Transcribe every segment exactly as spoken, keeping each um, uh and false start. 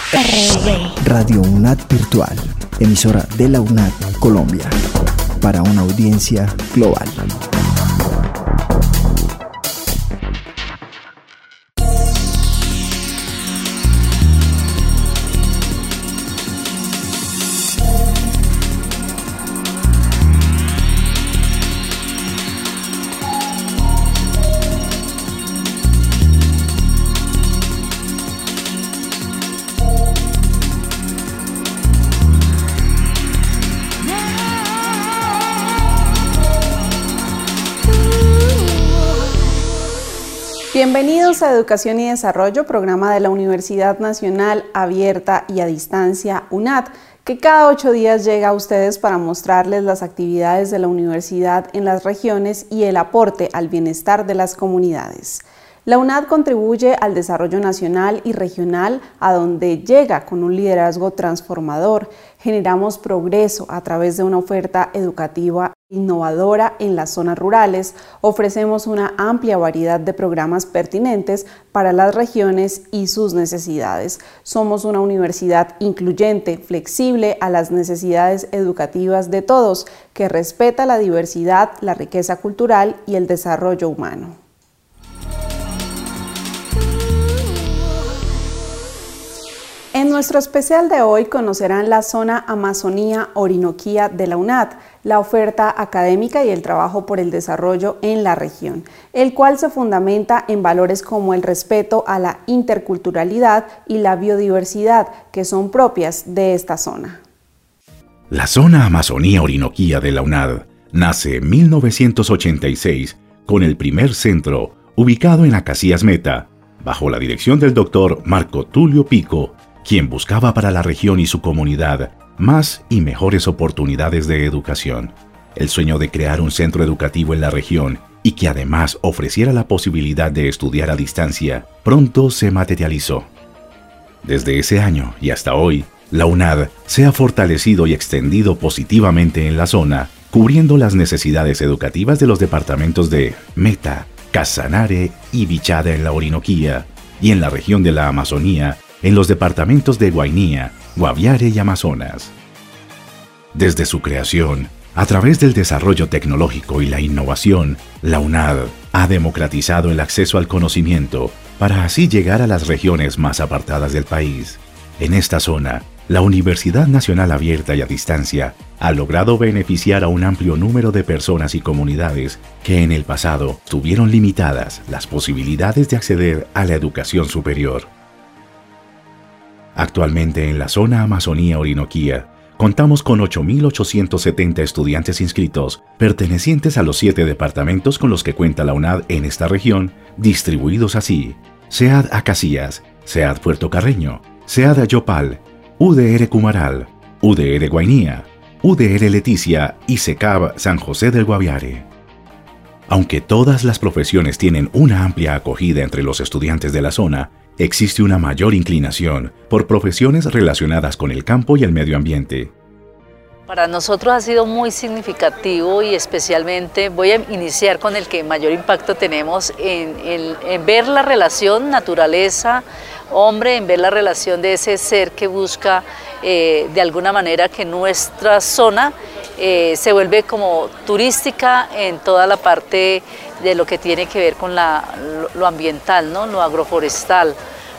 R V. Radio UNAD Virtual, emisora de la UNAD Colombia, para una audiencia global. Bienvenidos a Educación y Desarrollo, programa de la Universidad Nacional Abierta y a Distancia UNAD, que cada ocho días llega a ustedes para mostrarles las actividades de la universidad en las regiones y el aporte al bienestar de las comunidades. La UNAD contribuye al desarrollo nacional y regional, a donde llega con un liderazgo transformador. Generamos progreso a través de una oferta educativa innovadora en las zonas rurales. Ofrecemos una amplia variedad de programas pertinentes para las regiones y sus necesidades. Somos una universidad incluyente, flexible a las necesidades educativas de todos, que respeta la diversidad, la riqueza cultural y el desarrollo humano. En nuestro especial de hoy conocerán la zona Amazonía-Orinoquía de la UNAD, la oferta académica y el trabajo por el desarrollo en la región, el cual se fundamenta en valores como el respeto a la interculturalidad y la biodiversidad, que son propias de esta zona. La zona Amazonía-Orinoquía de la UNAD nace en mil novecientos ochenta y seis con el primer centro ubicado en Acacías Meta, bajo la dirección del doctor Marco Tulio Pico, quien buscaba para la región y su comunidad más y mejores oportunidades de educación. El sueño de crear un centro educativo en la región y que además ofreciera la posibilidad de estudiar a distancia, pronto se materializó. Desde ese año y hasta hoy, la UNAD se ha fortalecido y extendido positivamente en la zona, cubriendo las necesidades educativas de los departamentos de Meta, Casanare y Vichada en la Orinoquía, y en la región de la Amazonía, en los departamentos de Guainía, Guaviare y Amazonas. Desde su creación, a través del desarrollo tecnológico y la innovación, la UNAD ha democratizado el acceso al conocimiento para así llegar a las regiones más apartadas del país. En esta zona, la Universidad Nacional Abierta y a Distancia ha logrado beneficiar a un amplio número de personas y comunidades que en el pasado tuvieron limitadas las posibilidades de acceder a la educación superior. Actualmente en la zona Amazonía-Orinoquía contamos con ocho mil ochocientos setenta estudiantes inscritos, pertenecientes a los siete departamentos con los que cuenta la UNAD en esta región, distribuidos así: SEAD Acacías, SEAD Puerto Carreño, SEAD Ayopal, U D R Cumaral, U D R Guainía, U D R Leticia y SECAB San José del Guaviare. Aunque todas las profesiones tienen una amplia acogida entre los estudiantes de la zona, existe una mayor inclinación por profesiones relacionadas con el campo y el medio ambiente. Para nosotros ha sido muy significativo y especialmente voy a iniciar con el que mayor impacto tenemos en, en, en ver la relación naturaleza-hombre, en ver la relación de ese ser que busca eh, de alguna manera que nuestra zona eh, se vuelve como turística en toda la parte de lo que tiene que ver con la, lo, lo ambiental, ¿no? Lo agroforestal,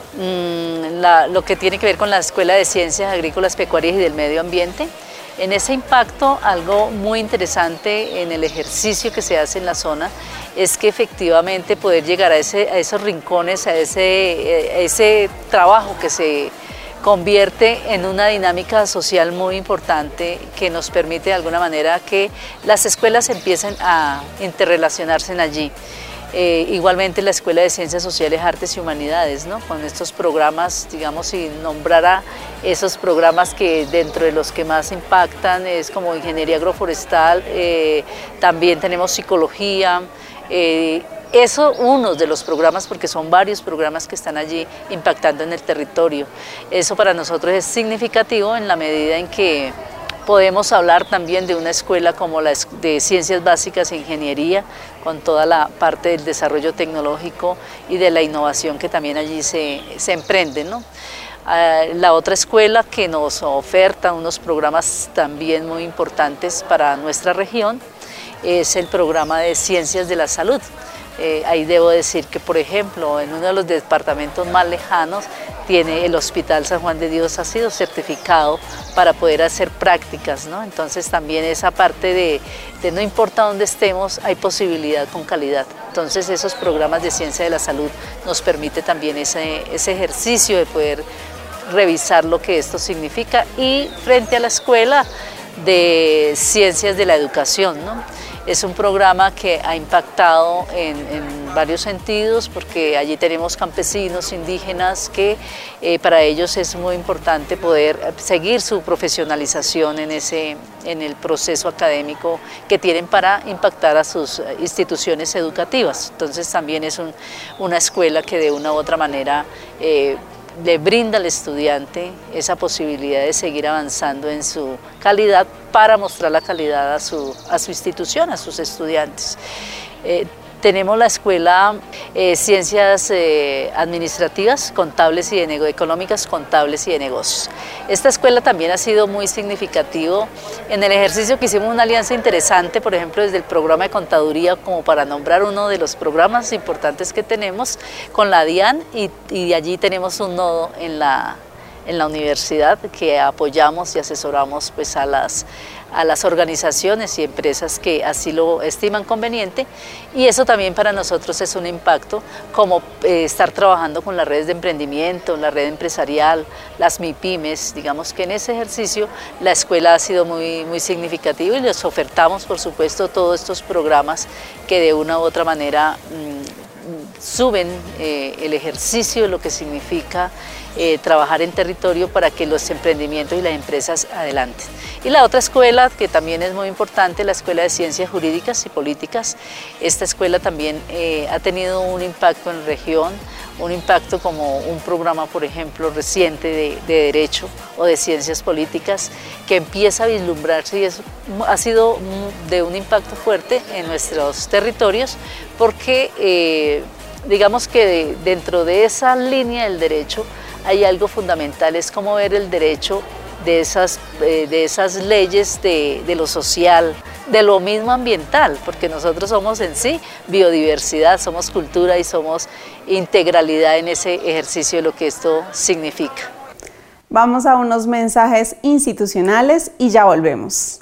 mmm, la, lo que tiene que ver con la Escuela de Ciencias Agrícolas, Pecuarias y del Medio Ambiente. En ese impacto, algo muy interesante en el ejercicio que se hace en la zona es que efectivamente poder llegar a, ese, a esos rincones, a ese, a ese trabajo que se convierte en una dinámica social muy importante que nos permite de alguna manera que las escuelas empiecen a interrelacionarse allí. Eh, igualmente la Escuela de Ciencias Sociales, Artes y Humanidades, ¿no? Con estos programas, digamos, si nombrara esos programas que dentro de los que más impactan es como Ingeniería Agroforestal, eh, también tenemos Psicología, eh, eso uno de los programas, porque son varios programas que están allí impactando en el territorio. Eso para nosotros es significativo en la medida en que podemos hablar también de una escuela como la de Ciencias Básicas e Ingeniería, con toda la parte del desarrollo tecnológico y de la innovación que también allí se, se emprende, ¿no? Uh, la otra escuela que nos oferta unos programas también muy importantes para nuestra región es el programa de Ciencias de la Salud. Eh, ahí debo decir que, por ejemplo, en uno de los departamentos más lejanos tiene el Hospital San Juan de Dios, ha sido certificado para poder hacer prácticas, ¿no? Entonces también esa parte de, de no importa dónde estemos, hay posibilidad con calidad. Entonces esos programas de Ciencia de la Salud nos permite también ese, ese ejercicio de poder revisar lo que esto significa, y frente a la Escuela de Ciencias de la Educación, ¿no? Es un programa que ha impactado en, en varios sentidos, porque allí tenemos campesinos, indígenas, que eh, para ellos es muy importante poder seguir su profesionalización en, ese, en el proceso académico que tienen para impactar a sus instituciones educativas. Entonces también es un, una escuela que de una u otra manera eh, le brinda al estudiante esa posibilidad de seguir avanzando en su calidad para mostrar la calidad a su, a su institución, a sus estudiantes. Eh, tenemos la escuela eh, Ciencias eh, Administrativas, Contables y de Nego- Económicas, Contables y de Negocios. Esta escuela también ha sido muy significativo en el ejercicio que hicimos una alianza interesante, por ejemplo, desde el programa de contaduría, como para nombrar uno de los programas importantes que tenemos, con la DIAN, y, y de allí tenemos un nodo en la, en la universidad que apoyamos y asesoramos pues, a las a las organizaciones y empresas que así lo estiman conveniente, y eso también para nosotros es un impacto, como eh, estar trabajando con las redes de emprendimiento, la red empresarial, las MIPYMES. Digamos que en ese ejercicio la escuela ha sido muy, muy significativa, y les ofertamos por supuesto todos estos programas que de una u otra manera mmm, suben eh, el ejercicio de lo que significa eh, trabajar en territorio para que los emprendimientos y las empresas adelanten. Y la otra escuela que también es muy importante, la Escuela de Ciencias Jurídicas y Políticas. Esta escuela también eh, ha tenido un impacto en la región, un impacto como un programa, por ejemplo, reciente de, de Derecho o de Ciencias Políticas, que empieza a vislumbrarse, y es, ha sido de un impacto fuerte en nuestros territorios, porque eh, digamos que de, dentro de esa línea del derecho hay algo fundamental, es cómo ver el derecho de esas, eh, de esas leyes de, de lo social, de lo mismo ambiental, porque nosotros somos en sí biodiversidad, somos cultura y somos integralidad en ese ejercicio de lo que esto significa. Vamos a unos mensajes institucionales y ya volvemos.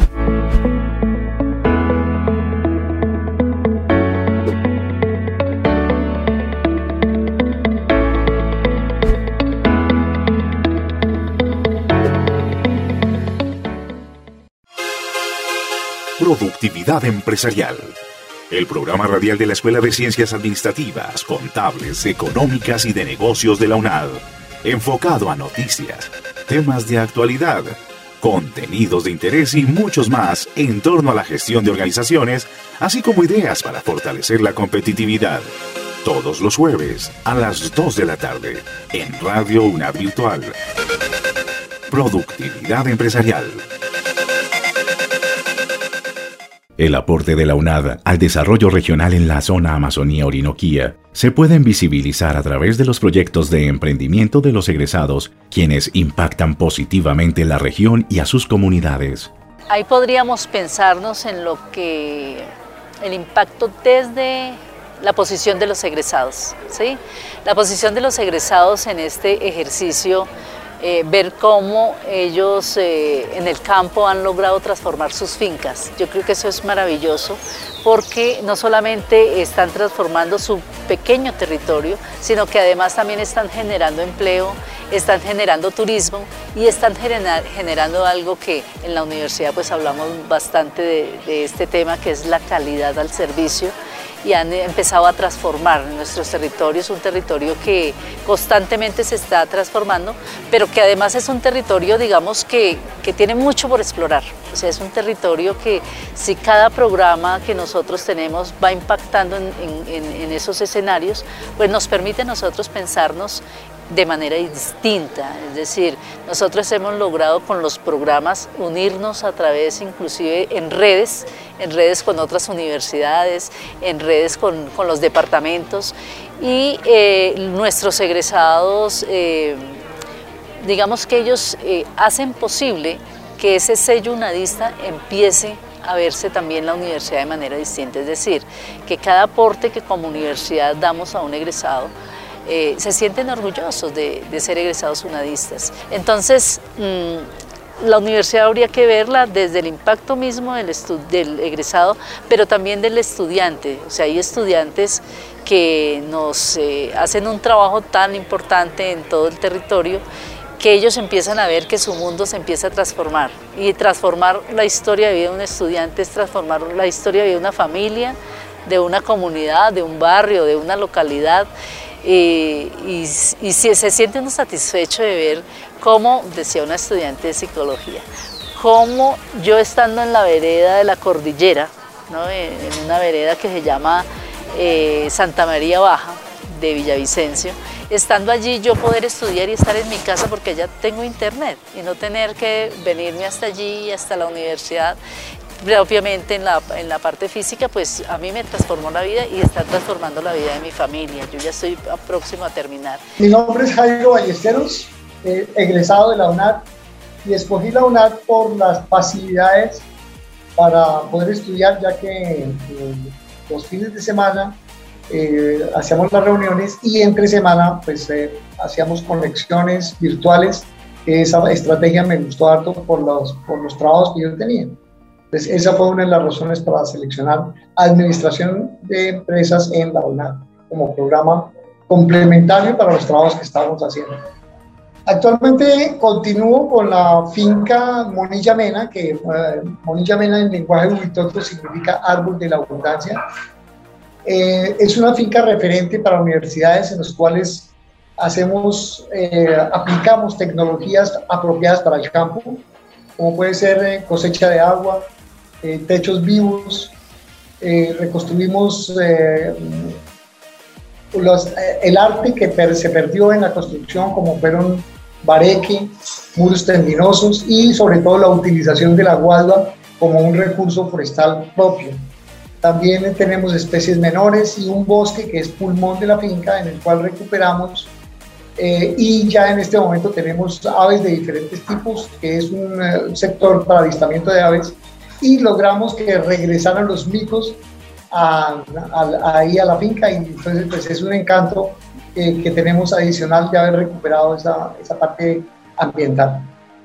Productividad Empresarial, el programa radial de la Escuela de Ciencias Administrativas, Contables, Económicas y de Negocios de la UNAD, enfocado a noticias, temas de actualidad, contenidos de interés y muchos más en torno a la gestión de organizaciones, así como ideas para fortalecer la competitividad. Todos los jueves a las dos de la tarde en Radio UNAD Virtual. Productividad Empresarial. El aporte de la UNAD al desarrollo regional en la zona Amazonía-Orinoquía se pueden visibilizar a través de los proyectos de emprendimiento de los egresados, quienes impactan positivamente la región y a sus comunidades. Ahí podríamos pensarnos en lo que el impacto desde la posición de los egresados, ¿sí? La posición de los egresados en este ejercicio. Eh, ver cómo ellos eh, en el campo han logrado transformar sus fincas. Yo creo que eso es maravilloso, porque no solamente están transformando su pequeño territorio, sino que además también están generando empleo, están generando turismo y están gener generando algo que en la universidad pues hablamos bastante de, de este tema, que es la calidad al servicio, y han empezado a transformar nuestros territorios, un territorio que constantemente se está transformando, pero que además es un territorio, digamos, que, que tiene mucho por explorar. O sea, es un territorio que si cada programa que nosotros tenemos va impactando en, en, en esos escenarios, pues nos permite a nosotros pensarnos de manera distinta. Es decir, nosotros hemos logrado con los programas unirnos a través inclusive en redes, en redes con otras universidades, en redes con, con los departamentos, y eh, nuestros egresados eh, digamos que ellos eh, hacen posible que ese sello unadista empiece a verse también la universidad de manera distinta, es decir, que cada aporte que como universidad damos a un egresado, eh, se sienten orgullosos de, de ser egresados unadistas. Entonces, mmm, la universidad habría que verla desde el impacto mismo del, del egresado, pero también del estudiante. O sea, hay estudiantes que nos eh, hacen un trabajo tan importante en todo el territorio que ellos empiezan a ver que su mundo se empieza a transformar. Y transformar la historia de vida de un estudiante es transformar la historia de vida de una familia, de una comunidad, de un barrio, de una localidad. Eh, y, y si se siente uno satisfecho de ver cómo, decía una estudiante de psicología, cómo yo estando en la vereda de la cordillera, ¿no? en, en una vereda que se llama eh, Santa María Baja de Villavicencio, estando allí yo poder estudiar y estar en mi casa porque allá tengo internet y no tener que venirme hasta allí, hasta la universidad. Pero obviamente en la, en la parte física, pues a mí me transformó la vida y está transformando la vida de mi familia. Yo ya estoy próximo a terminar. Mi nombre es Jairo Ballesteros, eh, egresado de la UNAD, y escogí la UNAD por las facilidades para poder estudiar, ya que eh, los fines de semana eh, hacíamos las reuniones y entre semana pues eh, hacíamos conexiones virtuales. Esa estrategia me gustó harto por los, por los trabajos que yo tenía. Entonces, esa fue una de las razones para seleccionar administración de empresas en la UNAD como programa complementario para los trabajos que estábamos haciendo. Actualmente continúo con la finca Monilla Mena, que eh, Monilla Mena en lenguaje huitoto significa árbol de la abundancia. Eh, es una finca referente para universidades en las cuales hacemos, eh, aplicamos tecnologías apropiadas para el campo, como puede ser eh, cosecha de agua, eh, techos vivos, eh, reconstruimos eh, los, eh, el arte que per, se perdió en la construcción, como fueron bareque, muros tendinosos y sobre todo la utilización de la gualda como un recurso forestal propio. También tenemos especies menores y un bosque que es pulmón de la finca en el cual recuperamos. Eh, y ya en este momento tenemos aves de diferentes tipos, que es un uh, sector para avistamiento de aves, y logramos que regresaran los micos a, a, ahí a la finca, y entonces pues, es un encanto eh, que tenemos adicional de haber recuperado esa, esa parte ambiental.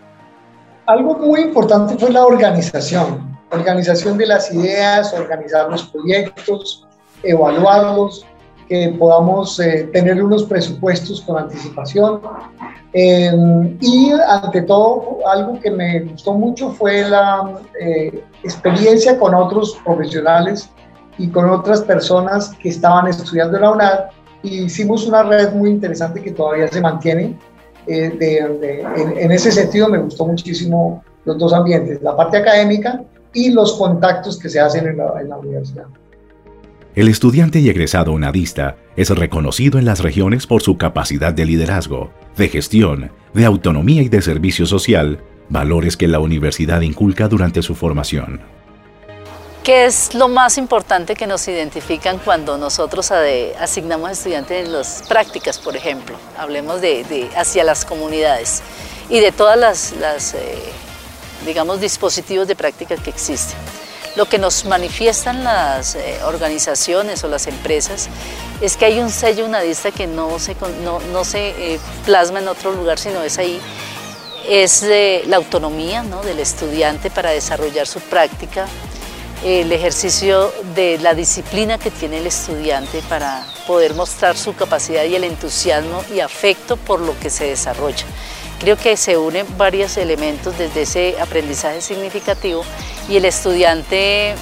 Algo muy importante fue la organización, organización de las ideas, organizar los proyectos, evaluarlos, que podamos eh, tener unos presupuestos con anticipación. Eh, y ante todo, algo que me gustó mucho fue la eh, experiencia con otros profesionales y con otras personas que estaban estudiando en la UNAD. Y hicimos una red muy interesante que todavía se mantiene. Eh, de, de, en, en ese sentido me gustó muchísimo los dos ambientes, la parte académica y los contactos que se hacen en la, en la universidad. El estudiante y egresado unadista es reconocido en las regiones por su capacidad de liderazgo, de gestión, de autonomía y de servicio social, valores que la universidad inculca durante su formación. ¿Qué es lo más importante que nos identifican cuando nosotros asignamos estudiantes en las prácticas, por ejemplo? Hablemos de, de hacia las comunidades y de todas las, las eh, digamos, dispositivos de práctica que existen. Lo que nos manifiestan las eh, organizaciones o las empresas es que hay un sello unadista que no se, no, no se eh, plasma en otro lugar, sino es ahí. Es eh, la autonomía, ¿no?, del estudiante para desarrollar su práctica, el ejercicio de la disciplina que tiene el estudiante para poder mostrar su capacidad y el entusiasmo y afecto por lo que se desarrolla. Creo que se unen varios elementos desde ese aprendizaje significativo y el estudiante,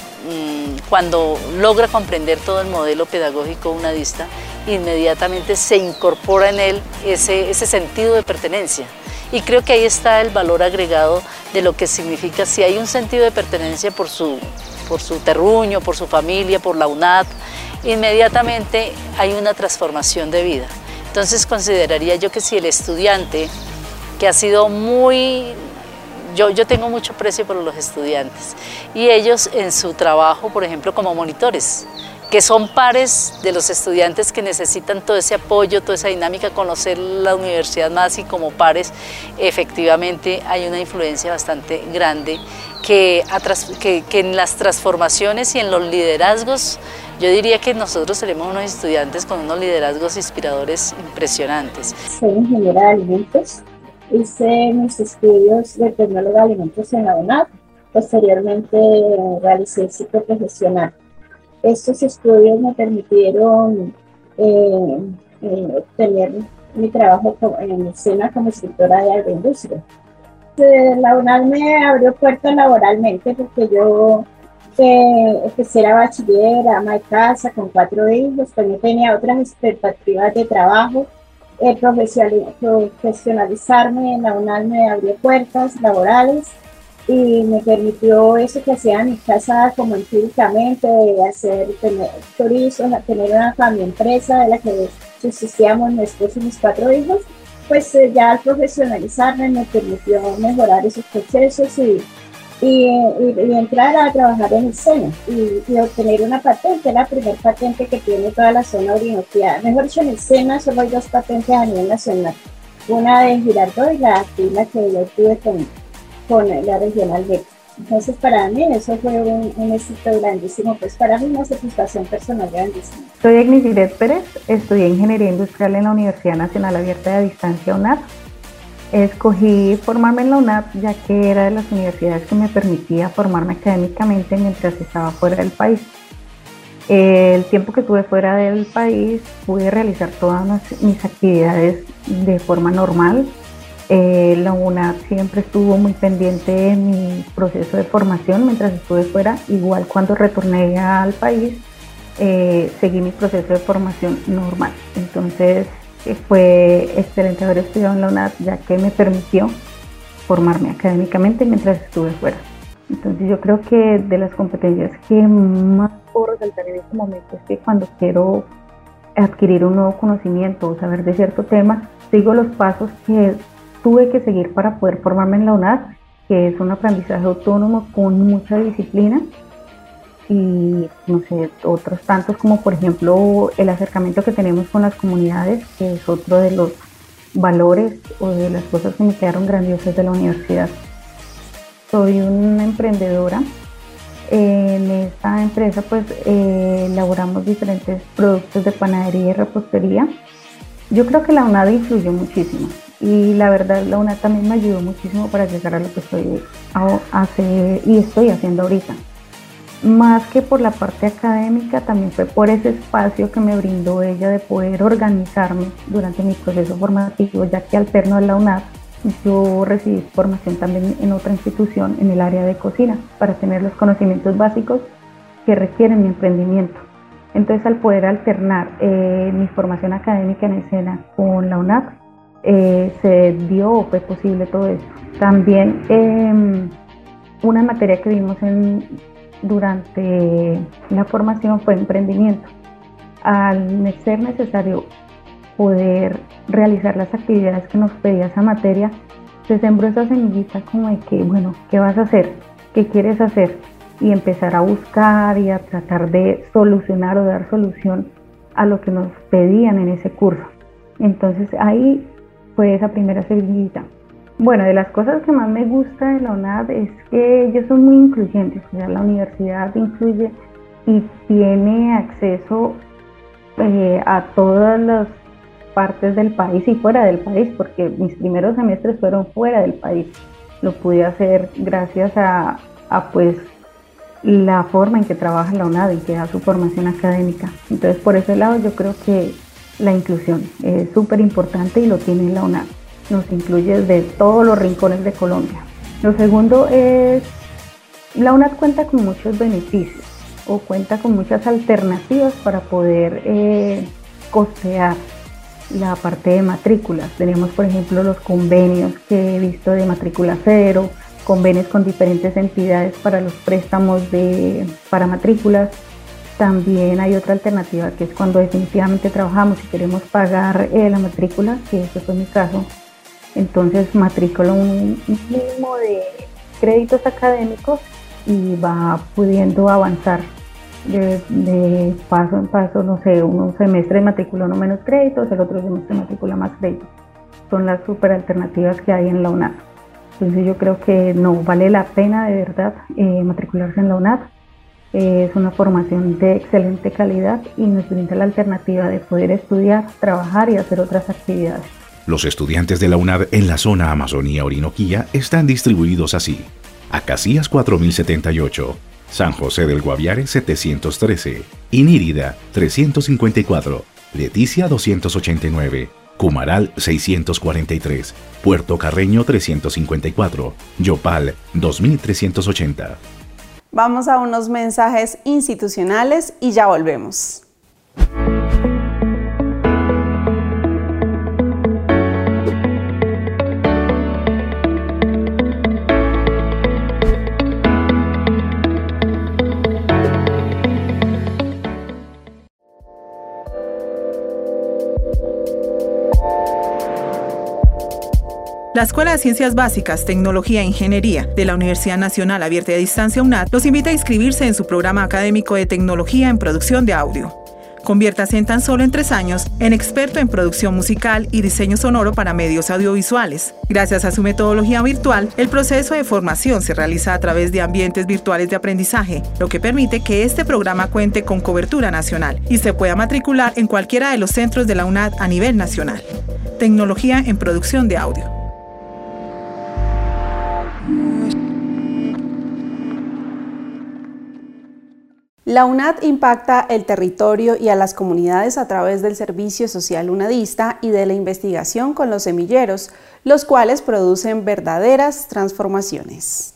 cuando logra comprender todo el modelo pedagógico unadista, inmediatamente se incorpora en él ese, ese sentido de pertenencia. Y creo que ahí está el valor agregado de lo que significa, si hay un sentido de pertenencia por su, por su terruño, por su familia, por la UNAD, inmediatamente hay una transformación de vida. Entonces consideraría yo que si el estudiante, que ha sido muy, yo, yo tengo mucho aprecio por los estudiantes y ellos en su trabajo, por ejemplo, como monitores, que son pares de los estudiantes que necesitan todo ese apoyo, toda esa dinámica, conocer la universidad más y como pares, efectivamente hay una influencia bastante grande que, que, que en las transformaciones y en los liderazgos, yo diría que nosotros tenemos unos estudiantes con unos liderazgos inspiradores impresionantes. Soy ingeniera de alimentos, hice mis estudios de tecnóloga de alimentos en la UNAD, posteriormente realicé el ciclo profesional. Estos estudios me permitieron eh, eh, tener mi trabajo en el SENA como instructora de agroindustria. Eh, la UNAD me abrió puertas laboralmente porque yo eh, empecé a bachiller, ama de casa, con cuatro hijos, también tenía otras expectativas de trabajo. Eh, profesionalizarme en la UNAD me abrió puertas laborales y me permitió eso que hacía en mi casa como empíricamente, hacer, tener turismos, tener una familia empresa de la que subsistíamos mi esposo y mis cuatro hijos, pues eh, ya al profesionalizarme me permitió mejorar esos procesos y, y, y, y entrar a trabajar en el SENA y, y obtener una patente, la primera patente que tiene toda la zona orinoquia. Mejor dicho, en el SENA solo hay dos patentes a nivel nacional, una de Girardot y la, la que yo tuve con con la regional B. Entonces para mí eso fue un, un éxito grandísimo, pues para mí una satisfacción personal grandísima. Soy Agnes Pérez, estudié Ingeniería Industrial en la Universidad Nacional Abierta de Distancia UNAD. Escogí formarme en la UNAD ya que era de las universidades que me permitía formarme académicamente mientras estaba fuera del país. El tiempo que estuve fuera del país pude realizar todas mis actividades de forma normal. Eh, la UNAD siempre estuvo muy pendiente de mi proceso de formación mientras estuve fuera. Igual cuando retorné al país, eh, seguí mi proceso de formación normal. Entonces eh, fue excelente haber estudiado en la UNAD ya que me permitió formarme académicamente mientras estuve fuera. Entonces yo creo que de las competencias que más puedo resaltar en este momento es que cuando quiero adquirir un nuevo conocimiento o saber de cierto tema, sigo los pasos que tuve que seguir para poder formarme en la UNAD, que es un aprendizaje autónomo con mucha disciplina y no sé, otros tantos como por ejemplo el acercamiento que tenemos con las comunidades, que es otro de los valores o de las cosas que me quedaron grandiosas de la universidad. Soy una emprendedora. En esta empresa pues eh, elaboramos diferentes productos de panadería y repostería. Yo creo que la UNAD influyó muchísimo. Y la verdad, la UNAD también me ayudó muchísimo para llegar a lo que estoy a hacer y estoy haciendo ahorita. Más que por la parte académica, también fue por ese espacio que me brindó ella de poder organizarme durante mi proceso formativo, ya que alterno a la UNAD, yo recibí formación también en otra institución en el área de cocina para tener los conocimientos básicos que requieren mi emprendimiento. Entonces, al poder alternar eh, mi formación académica en el SENA con la UNAD, Eh, se dio o fue posible todo eso. También eh, una materia que vimos en, durante la formación fue emprendimiento. Al ser necesario poder realizar las actividades que nos pedía esa materia, se sembró esa semillita como de que, bueno, ¿qué vas a hacer? ¿Qué quieres hacer? Y empezar a buscar y a tratar de solucionar o dar solución a lo que nos pedían en ese curso. Entonces ahí fue esa primera semillita. Bueno, de las cosas que más me gusta de la UNAD es que ellos son muy incluyentes, o sea, la universidad incluye y tiene acceso eh, a todas las partes del país y fuera del país, porque mis primeros semestres fueron fuera del país. Lo pude hacer gracias a, a pues la forma en que trabaja la UNAD y que da su formación académica. Entonces, por ese lado yo creo que la inclusión es súper importante y lo tiene la UNAD. Nos incluye desde todos los rincones de Colombia. Lo segundo es, la UNAD cuenta con muchos beneficios o cuenta con muchas alternativas para poder eh, costear la parte de matrículas. Tenemos, por ejemplo, los convenios que he visto de matrícula cero, convenios con diferentes entidades para los préstamos de, para matrículas. También hay otra alternativa que es cuando definitivamente trabajamos y queremos pagar eh, la matrícula, que ese fue mi caso. Entonces matricula un mínimo de créditos académicos y va pudiendo avanzar de, de paso en paso, no sé, un semestre matricula uno menos créditos, el otro semestre matricula más créditos. Son las super alternativas que hay en la UNAD. Entonces yo creo que no vale la pena de verdad eh, matricularse en la UNAD. Eh, es una formación de excelente calidad y nos brinda la alternativa de poder estudiar, trabajar y hacer otras actividades. Los estudiantes de la UNAD en la zona Amazonía-Orinoquía están distribuidos así: Acacías cuatro mil setenta y ocho, San José del Guaviare setecientos trece, Inírida trescientos cincuenta y cuatro, Leticia doscientos ochenta y nueve, Cumaral seiscientos cuarenta y tres, Puerto Carreño trescientos cincuenta y cuatro, Yopal dos mil trescientos ochenta. Vamos a unos mensajes institucionales y ya volvemos. La Escuela de Ciencias Básicas, Tecnología e Ingeniería de la Universidad Nacional Abierta y a Distancia UNAD los invita a inscribirse en su programa académico de Tecnología en Producción de Audio. Conviértase en tan solo en tres años en experto en producción musical y diseño sonoro para medios audiovisuales. Gracias a su metodología virtual, el proceso de formación se realiza a través de ambientes virtuales de aprendizaje, lo que permite que este programa cuente con cobertura nacional y se pueda matricular en cualquiera de los centros de la UNAD a nivel nacional. Tecnología en Producción de Audio. La UNAD impacta el territorio y a las comunidades a través del servicio social unadista y de la investigación con los semilleros, los cuales producen verdaderas transformaciones.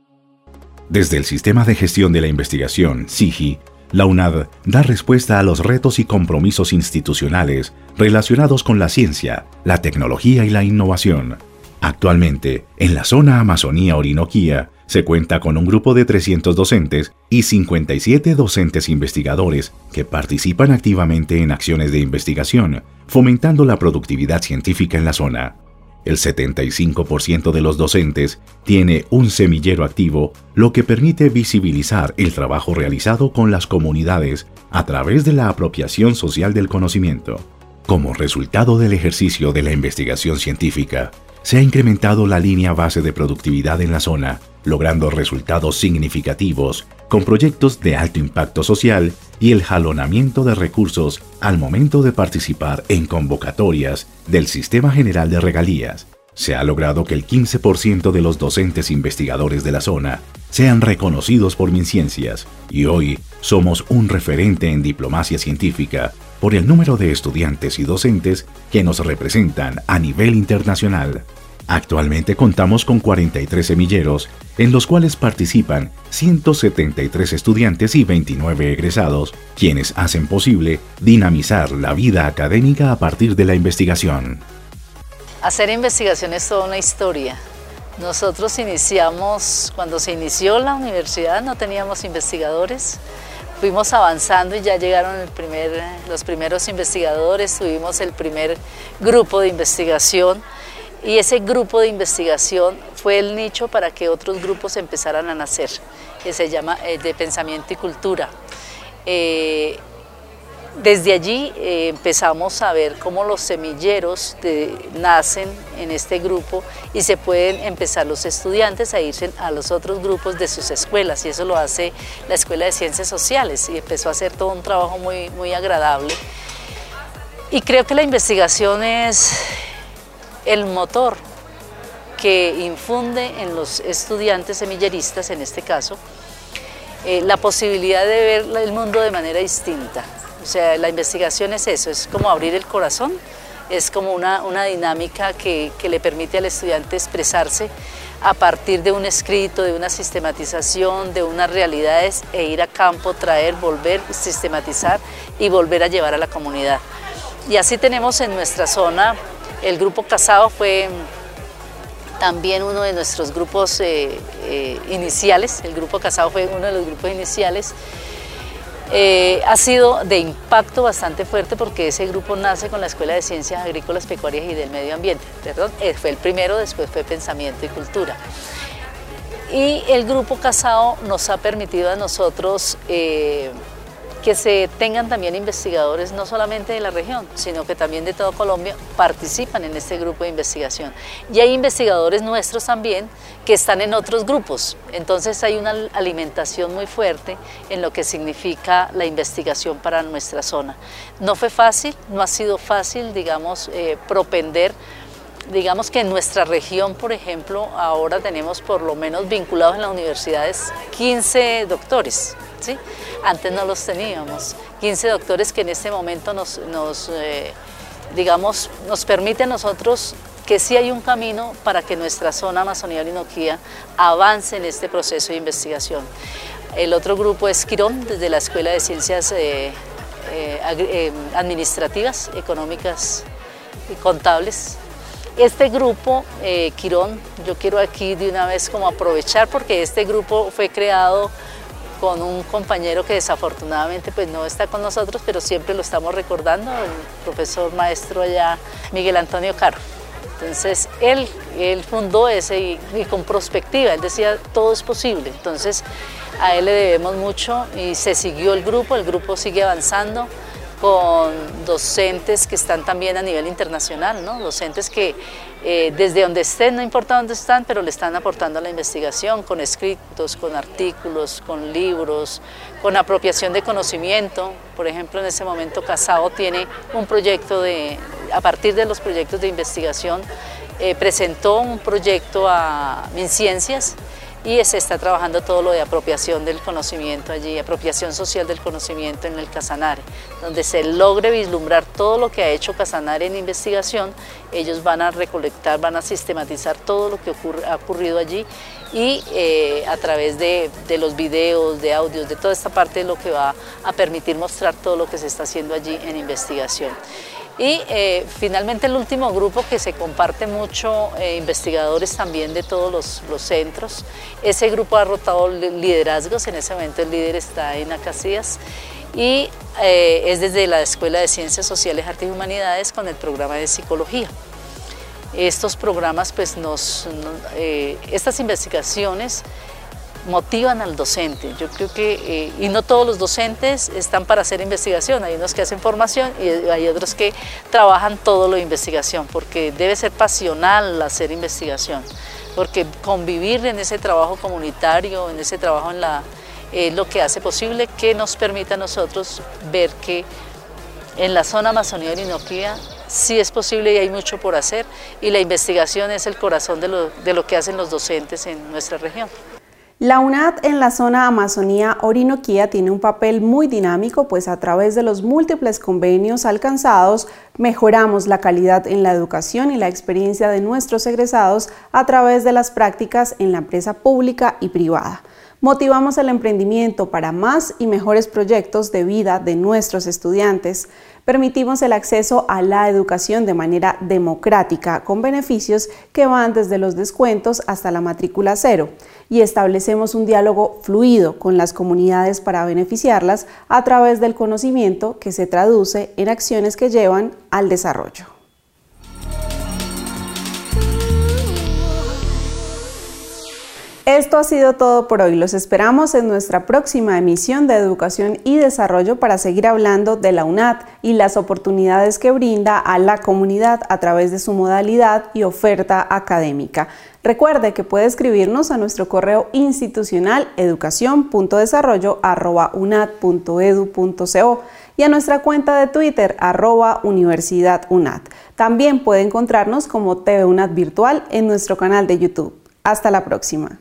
Desde el Sistema de Gestión de la Investigación, SIGI, la UNAD da respuesta a los retos y compromisos institucionales relacionados con la ciencia, la tecnología y la innovación. Actualmente, en la zona Amazonía-Orinoquía, se cuenta con un grupo de trescientos docentes y cincuenta y siete docentes investigadores que participan activamente en acciones de investigación, fomentando la productividad científica en la zona. El setenta y cinco por ciento de los docentes tiene un semillero activo, lo que permite visibilizar el trabajo realizado con las comunidades a través de la apropiación social del conocimiento. Como resultado del ejercicio de la investigación científica, se ha incrementado la línea base de productividad en la zona, logrando resultados significativos con proyectos de alto impacto social y el jalonamiento de recursos al momento de participar en convocatorias del Sistema General de Regalías. Se ha logrado que el quince por ciento de los docentes investigadores de la zona sean reconocidos por MinCiencias y hoy somos un referente en diplomacia científica por el número de estudiantes y docentes que nos representan a nivel internacional. Actualmente contamos con cuarenta y tres semilleros, en los cuales participan ciento setenta y tres estudiantes y veintinueve egresados, quienes hacen posible dinamizar la vida académica a partir de la investigación. Hacer investigación es toda una historia. Nosotros iniciamos, cuando se inició la universidad no teníamos investigadores, fuimos avanzando y ya llegaron el primer, los primeros investigadores, tuvimos el primer grupo de investigación y ese grupo de investigación fue el nicho para que otros grupos empezaran a nacer, que se llama eh, de pensamiento y cultura. Eh, Desde allí eh, empezamos a ver cómo los semilleros de, nacen en este grupo y se pueden empezar los estudiantes a irse a los otros grupos de sus escuelas, y eso lo hace la Escuela de Ciencias Sociales y empezó a hacer todo un trabajo muy, muy agradable. Y creo que la investigación es el motor que infunde en los estudiantes semilleristas, en este caso, eh, la posibilidad de ver el mundo de manera distinta. O sea, la investigación es eso, es como abrir el corazón, es como una, una dinámica que, que le permite al estudiante expresarse a partir de un escrito, de una sistematización, de unas realidades, e ir a campo, traer, volver, sistematizar y volver a llevar a la comunidad. Y así tenemos en nuestra zona, el Grupo Casado fue también uno de nuestros grupos eh, eh, iniciales, el Grupo Casado fue uno de los grupos iniciales. Eh, ha sido de impacto bastante fuerte porque ese grupo nace con la Escuela de Ciencias Agrícolas, Pecuarias y del Medio Ambiente. Perdón, eh, fue el primero, después fue Pensamiento y Cultura. Y el Grupo Casado nos ha permitido a nosotros eh, que se tengan también investigadores no solamente de la región, sino que también de toda Colombia participan en este grupo de investigación. Y hay investigadores nuestros también que están en otros grupos, entonces hay una alimentación muy fuerte en lo que significa la investigación para nuestra zona. No fue fácil, no ha sido fácil, digamos, eh, propender. Digamos que en nuestra región, por ejemplo, ahora tenemos por lo menos vinculados en las universidades quince doctores, ¿sí? Antes no los teníamos, quince doctores que en este momento nos, nos, eh, digamos, nos permite a nosotros que sí hay un camino para que nuestra zona Amazonía-Orinoquía avance en este proceso de investigación. El otro grupo es Quirón, desde la Escuela de Ciencias eh, eh, Administrativas, Económicas y Contables. Este grupo, eh, Quirón, yo quiero aquí de una vez como aprovechar porque este grupo fue creado con un compañero que desafortunadamente pues no está con nosotros, pero siempre lo estamos recordando, el profesor maestro allá, Miguel Antonio Caro. Entonces él, él fundó ese y, y con prospectiva, él decía todo es posible, entonces a él le debemos mucho y se siguió el grupo, el grupo sigue avanzando con docentes que están también a nivel internacional, ¿no? Docentes que eh, desde donde estén, no importa dónde están, pero le están aportando a la investigación con escritos, con artículos, con libros, con apropiación de conocimiento. Por ejemplo, en ese momento Casao tiene un proyecto de, a partir de los proyectos de investigación, eh, presentó un proyecto a MinCiencias y se está trabajando todo lo de apropiación del conocimiento allí, apropiación social del conocimiento en el Casanare, donde se logre vislumbrar todo lo que ha hecho Casanare en investigación. Ellos van a recolectar, van a sistematizar todo lo que ocurre, ha ocurrido allí y eh, a través de, de los videos, de audios, de toda esta parte, lo que va a permitir mostrar todo lo que se está haciendo allí en investigación. Y eh, finalmente el último grupo que se comparte mucho, eh, investigadores también de todos los, los centros. Ese grupo ha rotado liderazgos, en ese momento el líder está en Acacías y eh, es desde la Escuela de Ciencias Sociales, Artes y Humanidades con el programa de Psicología. Estos programas, pues nos, eh, estas investigaciones motivan al docente. Yo creo que, eh, y no todos los docentes están para hacer investigación, hay unos que hacen formación y hay otros que trabajan todo lo de investigación, porque debe ser pasional hacer investigación, porque convivir en ese trabajo comunitario, en ese trabajo en la, es eh, lo que hace posible que nos permita a nosotros ver que en la zona Amazonía-Orinoquía sí es posible y hay mucho por hacer, y la investigación es el corazón de lo, de lo que hacen los docentes en nuestra región. La UNAD en la zona Amazonía-Orinoquía tiene un papel muy dinámico, pues a través de los múltiples convenios alcanzados mejoramos la calidad en la educación y la experiencia de nuestros egresados a través de las prácticas en la empresa pública y privada. Motivamos el emprendimiento para más y mejores proyectos de vida de nuestros estudiantes. Permitimos el acceso a la educación de manera democrática, con beneficios que van desde los descuentos hasta la matrícula cero. Y establecemos un diálogo fluido con las comunidades para beneficiarlas a través del conocimiento que se traduce en acciones que llevan al desarrollo. Esto ha sido todo por hoy. Los esperamos en nuestra próxima emisión de Educación y Desarrollo para seguir hablando de la UNAD y las oportunidades que brinda a la comunidad a través de su modalidad y oferta académica. Recuerde que puede escribirnos a nuestro correo institucional educación punto desarrollo arroba unad punto edu punto co y a nuestra cuenta de Twitter arroba Universidad UNAD. También puede encontrarnos como T V UNAD Virtual en nuestro canal de YouTube. Hasta la próxima.